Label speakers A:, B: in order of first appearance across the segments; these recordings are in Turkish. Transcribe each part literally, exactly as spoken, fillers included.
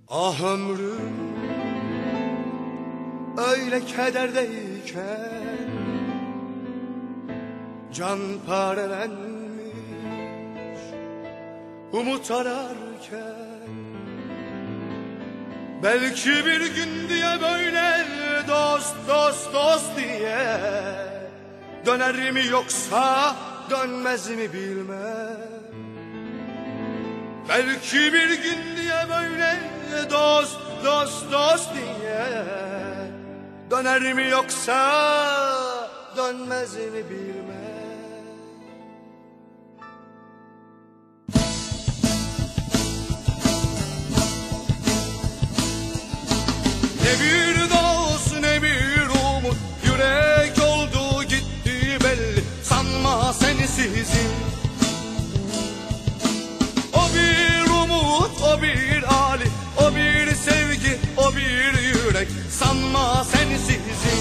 A: Ah ömrüm öyle kederdeyken, can parelenmiş umut ararken, belki bir gün diye böyle dost dost dost diye döner mi yoksa dönmez mi bilmem. Belki bir gün diye böyle dost dost dost diye döner mi yoksa dönmez mi bilmem. Ne bir dost ne bir umut, yürek oldu gitti belli, sanma sensizim. O bir umut, o bir hali, o bir sevgi, o bir yürek, sanma sensizim.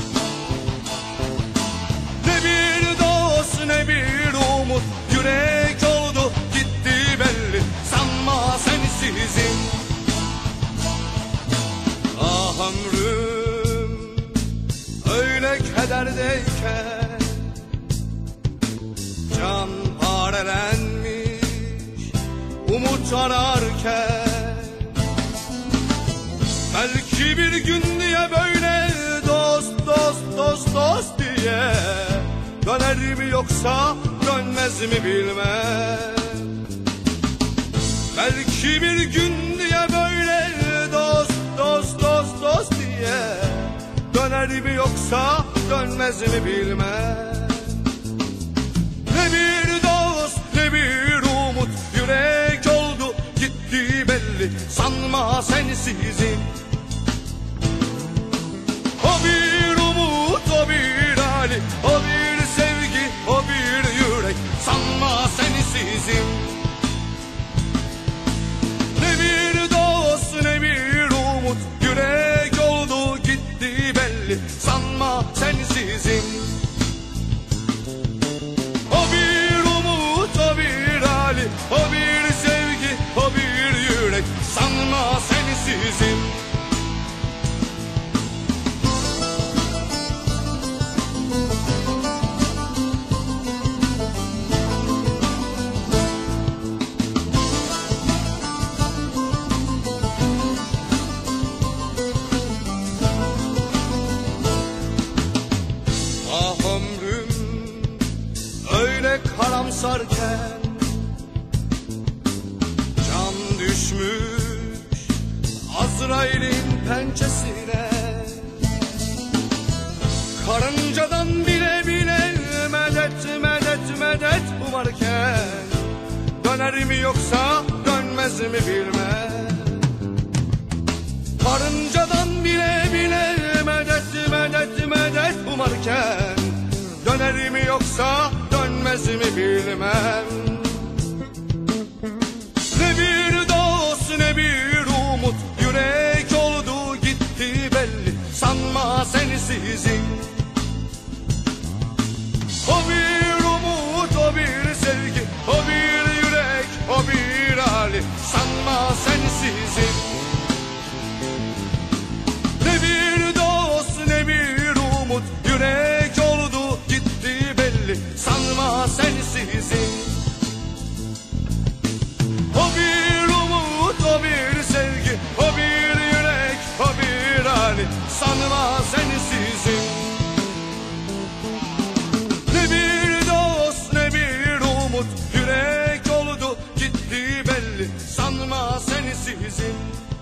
A: Ne bir dost ne bir umut, yürek oldu gitti belli, sanma sensizim. Ah ömrüm öyle kederdeyken, can parelenmiş umut ararken, belki bir gün diye böyle dost dost dost dost diye döner mi yoksa dönmez mi bilmem. Belki bir gün diye böyle dost dost dost dost diye döner mi yoksa dönmez mi bilmem. Ne bir dost ne bir umut, yürek oldu gitti belli, sanma sensizim. O bir umut, o bir hali, o bir sevgi, o bir yürek, sanma sensizim. Ne bir dost ne bir umut, yürek oldu gitti belli, sanma sensizim. O bir umut, o bir hali, o bir sevgi, o bir yürek, sanma sensizim. Ah ömrüm öyle karamsarken, can düşmüş Azrail'in pençesine, karıncadan bile bile medet medet medet umarken, döner mi yoksa dönmez mi bilmem. Karıncadan bile bile medet medet medet umarken, döner mi yoksa dönmez mi bilmem. Ne bir dost ne bir umut, yürek oldu gitti belli, sanma sensizim. O bir umut, o bir sevgi, o bir yürek, o bir hali, sanma sensizim. Ne bir dost ne bir umut, yürek oldu gitti belli, sanma sensizim. O bir umut, o bir sevgi, o bir yürek, o bir hali, sanma sensizim. Ne bir dost ne bir umut, yürek oldu gitti belli, sanma sensizim.